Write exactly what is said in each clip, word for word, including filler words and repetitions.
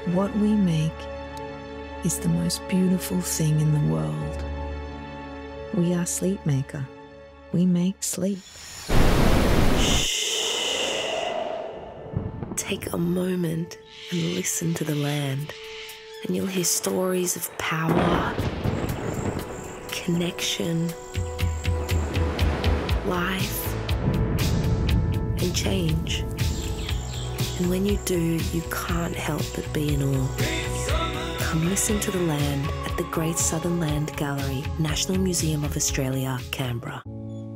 What we make is the most beautiful thing in the world. We are sleep maker. We make sleep. Take a moment and listen to the land, and you'll hear stories of power, connection, life, and change. And when you do, you can't help but be in awe. Come listen to the land at the Great Southern Land Gallery, National Museum of Australia, Canberra.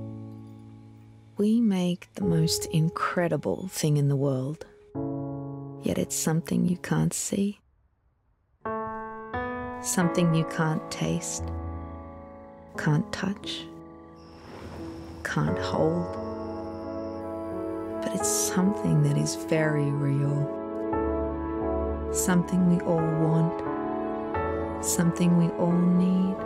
We make the most incredible thing in the world, yet it's something you can't see, something you can't taste, can't touch, can't hold. But it's something that is very real, something we all want, something we all need.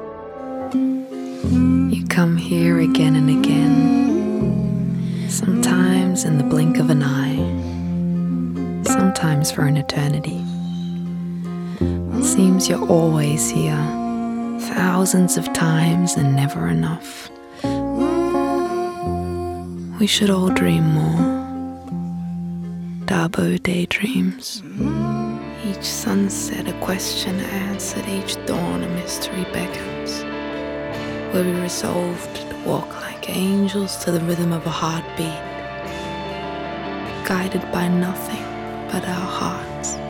You come here again and again, sometimes in the blink of an eye, sometimes for an eternity. It seems you're always here, thousands of times and never enough. We should all dream more. Dabo daydreams. Each sunset a question answered, each dawn a mystery beckons, where we resolved to walk like angels to the rhythm of a heartbeat, guided by nothing but our hearts.